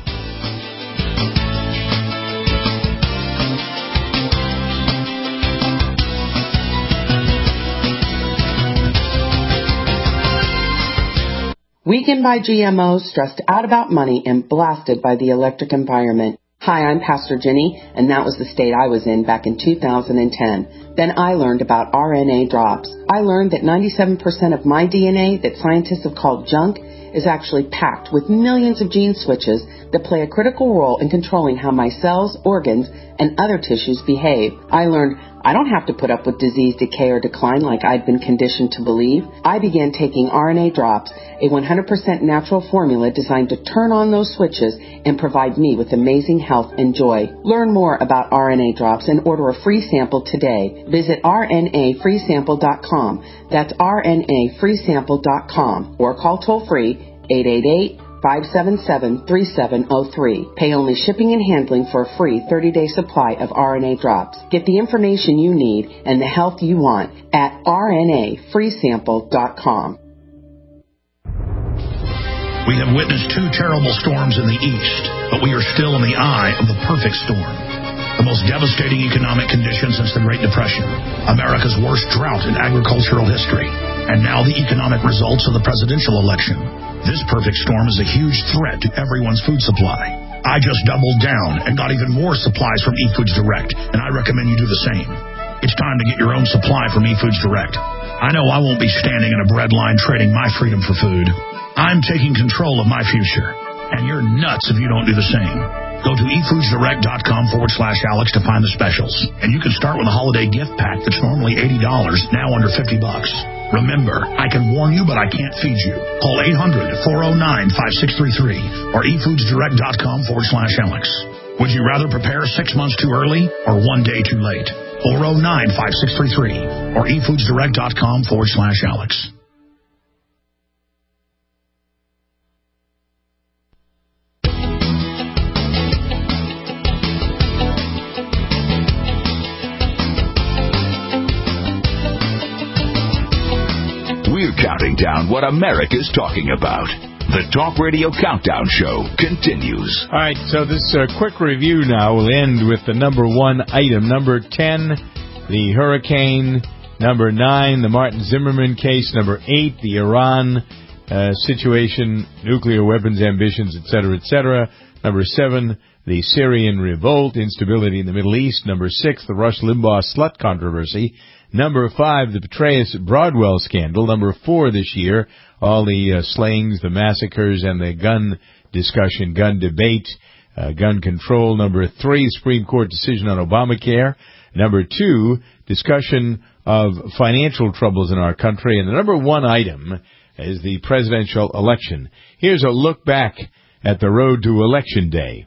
Weakened by G M Os, stressed out about money, and blasted by the electric environment. Hi, I'm Pastor Jenny, and that was the state I was in back in two thousand ten. Then I learned about R N A drops. I learned that ninety-seven percent of my D N A that scientists have called junk is actually packed with millions of gene switches that play a critical role in controlling how my cells, organs, and other tissues behave. I learned I don't have to put up with disease, decay, or decline like I'd been conditioned to believe. I began taking R N A drops, a one hundred percent natural formula designed to turn on those switches and provide me with amazing health and joy. Learn more about R N A drops and order a free sample today. Visit R N A free sample dot com. That's R N A free sample dot com or call toll-free eight eight eight, five seven seven, three seven zero three. Pay only shipping and handling for a free thirty-day supply of R N A drops. Get the information you need and the health you want at R N A free sample dot com. We have witnessed two terrible storms in the east, but we are still in the eye of the perfect storm. The most devastating economic conditions since the Great Depression, America's worst drought in agricultural history, and now the economic results of the presidential election. This perfect storm is a huge threat to everyone's food supply. I just doubled down and got even more supplies from eFoods Direct, and I recommend you do the same. It's time to get your own supply from eFoods Direct. I know I won't be standing in a bread line trading my freedom for food. I'm taking control of my future, and you're nuts if you don't do the same. Go to efoodsdirect.com forward slash Alex to find the specials. And you can start with a holiday gift pack that's normally eighty dollars, now under fifty bucks. Remember, I can warn you, but I can't feed you. Call eight hundred, four oh nine, five six three three or efoodsdirect.com forward slash Alex. Would you rather prepare six months too early or one day too late? four oh nine, five six three three or efoodsdirect.com forward slash Alex. We're counting down what America's talking about. The Talk Radio Countdown Show continues. All right, so this uh, quick review now will end with the number one item. Number ten, the hurricane. Number nine, the Martin Zimmerman case. Number eight, the Iran uh, situation, nuclear weapons ambitions, et cetera, et cetera. Number seven, the Syrian revolt, instability in the Middle East. Number six, the Rush Limbaugh slut controversy. Number five, the Petraeus Broadwell scandal. Number four this year, all the uh, slayings, the massacres, and the gun discussion, gun debate, uh, gun control. Number three, Supreme Court decision on Obamacare. Number two, discussion of financial troubles in our country. And the number one item is the presidential election. Here's a look back at the road to Election Day.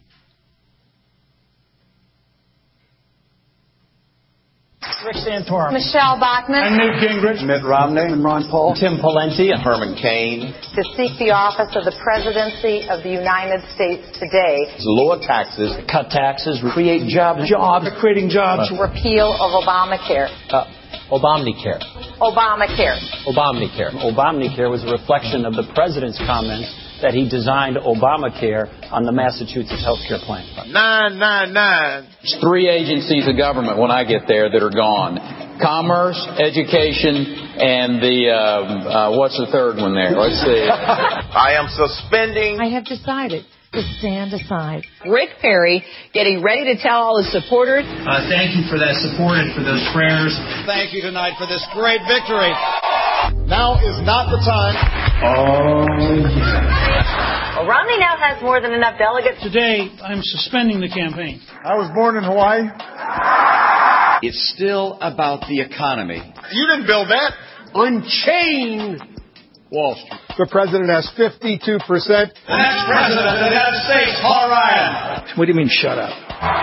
Rick Santorum. Michelle Bachmann. And Newt Gingrich. Mitt Romney. And Ron Paul. Tim Pawlenty. And Herman Cain. To seek the office of the presidency of the United States today. To lower taxes. Cut taxes. Create jobs. Jobs. Creating jobs. Uh, repeal of Obamacare. Uh, Obamacare. Obamacare. Obamacare. Obamacare was a reflection of the president's comments that he designed Obamacare on the Massachusetts health care plan. Nine, nine, nine. There's three agencies of government when I get there that are gone. Commerce, education, and the, uh, uh, what's the third one there? Let's see. I am suspending. I have decided to stand aside. Rick Perry getting ready to tell all his supporters. Uh, thank you for that support and for those prayers. Thank you tonight for this great victory. Now is not the time. Oh, yeah. Well, Romney now has more than enough delegates. Today, I'm suspending the campaign. I was born in Hawaii. It's still about the economy. You didn't build that. Unchain Wall Street. The president has fifty-two percent. The next president of the United States, Paul Ryan. What do you mean, shut up?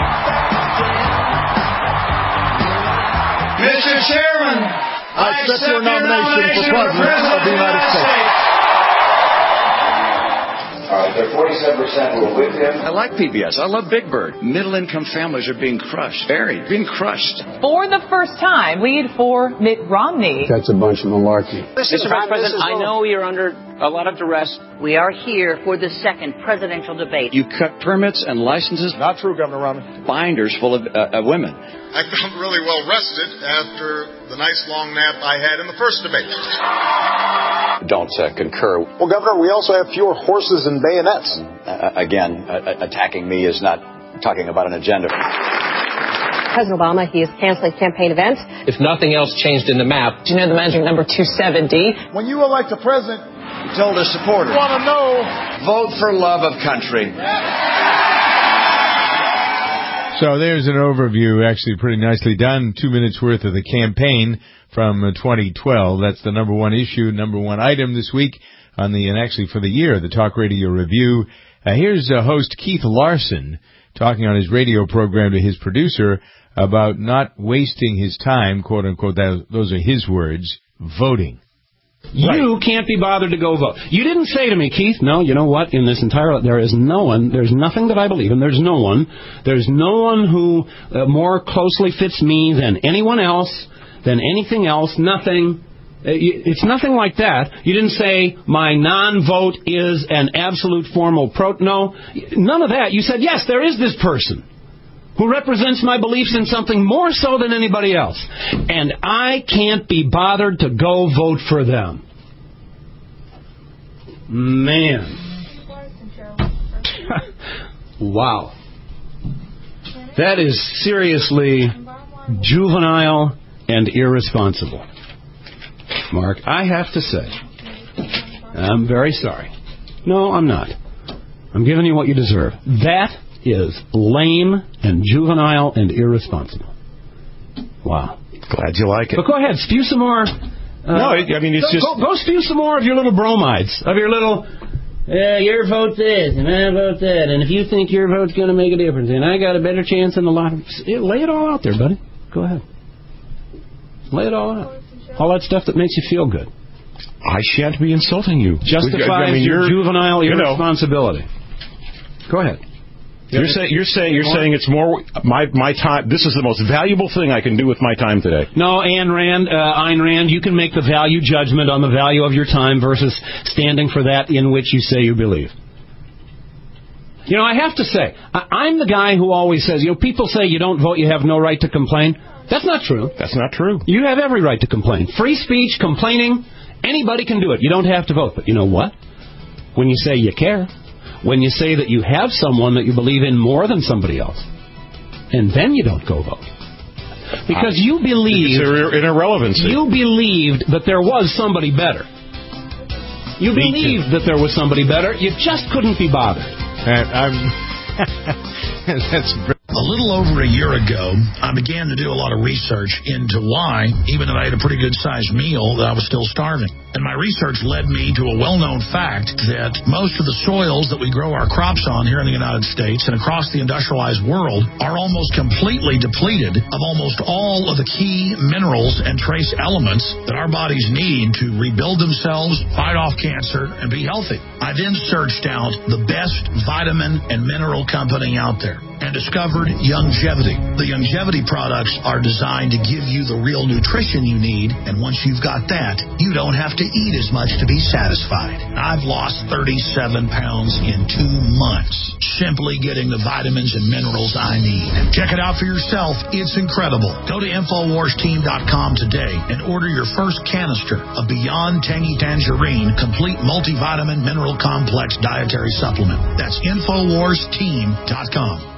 Mister Chairman, I accept your nomination for president of the United States. All right, there are forty-seven percent who are with him. I like P B S. I love Big Bird. Middle-income families are being crushed. Very, being crushed. For the first time, lead for Mitt Romney. That's a bunch of malarkey. Mister Vice President, I know you're under a lot of duress. We are here for the second presidential debate. You cut permits and licenses. Not true, Governor Romney. Binders full of uh, uh, women. I felt really well rested after the nice long nap I had in the first debate. don't uh, concur. Well, Governor, we also have fewer horses and bayonets. Uh, again, uh, attacking me is not talking about an agenda. President Obama, he is canceling campaign events. If nothing else changed in the map. Do you know the magic number two seventy? When you elect a president, You told us supporters. want to know. Vote for love of country. So there's an overview, actually pretty nicely done, two minutes worth of the campaign from twenty twelve. That's the number one issue, number one item this week on the, and actually for the year, the Talk Radio Review. Uh, here's uh, host Keith Larson talking on his radio program to his producer about not wasting his time, quote unquote, that, those are his words, voting. You can't be bothered to go vote. You didn't say to me, Keith, no, you know what, in this entire, there is no one, there's nothing that I believe in, there's no one, there's no one who uh, more closely fits me than anyone else, than anything else, nothing. It's nothing like that. You didn't say my non-vote is an absolute formal pro. No, none of that. You said, yes, there is this person who represents my beliefs in something more so than anybody else. And I can't be bothered to go vote for them. Man. Wow. That is seriously juvenile and irresponsible. Mark, I have to say, I'm very sorry. No, I'm not. I'm giving you what you deserve. That is lame and juvenile and irresponsible. Wow. Glad you like it. But go ahead, spew some more. Uh, no, I mean, it's go, just... Go, go spew some more of your little bromides, of your little, uh, your vote this, and I vote that, and if you think your vote's going to make a difference, and I got a better chance than a lot of... Lay it all out there, buddy. Go ahead. Lay it all out. All that stuff that makes you feel good. I shan't be insulting you. Justifies I mean, your juvenile irresponsibility. You know. Go ahead. You're saying you're saying you're saying it's more my my time. This is the most valuable thing I can do with my time today. No, Ayn Rand, uh, Ayn Rand, you can make the value judgment on the value of your time versus standing for that in which you say you believe. You know, I have to say, I, I'm the guy who always says, you know, people say you don't vote, you have no right to complain. That's not true. That's not true. You have every right to complain. Free speech, complaining, anybody can do it. You don't have to vote. But you know what? When you say you care, when you say that you have someone that you believe in more than somebody else, and then you don't go vote. Because you believed... It's an irrelevancy. You believed that there was somebody better. You Me believed too. that there was somebody better. You just couldn't be bothered. And I'm... That's great. A little over a year ago, I began to do a lot of research into why, even though I had a pretty good-sized meal, that I was still starving. And my research led me to a well-known fact that most of the soils that we grow our crops on here in the United States and across the industrialized world are almost completely depleted of almost all of the key minerals and trace elements that our bodies need to rebuild themselves, fight off cancer, and be healthy. I then searched out the best vitamin and mineral company out there and discovered Youngevity. The Youngevity products are designed to give you the real nutrition you need, and once you've got that, you don't have to eat as much to be satisfied. I've lost thirty-seven pounds in two months, simply getting the vitamins and minerals I need. Check it out for yourself. It's incredible. Go to Infowars Team dot com today and order your first canister of Beyond Tangy Tangerine Complete Multivitamin Mineral Complex Dietary Supplement. That's Infowars Team dot com.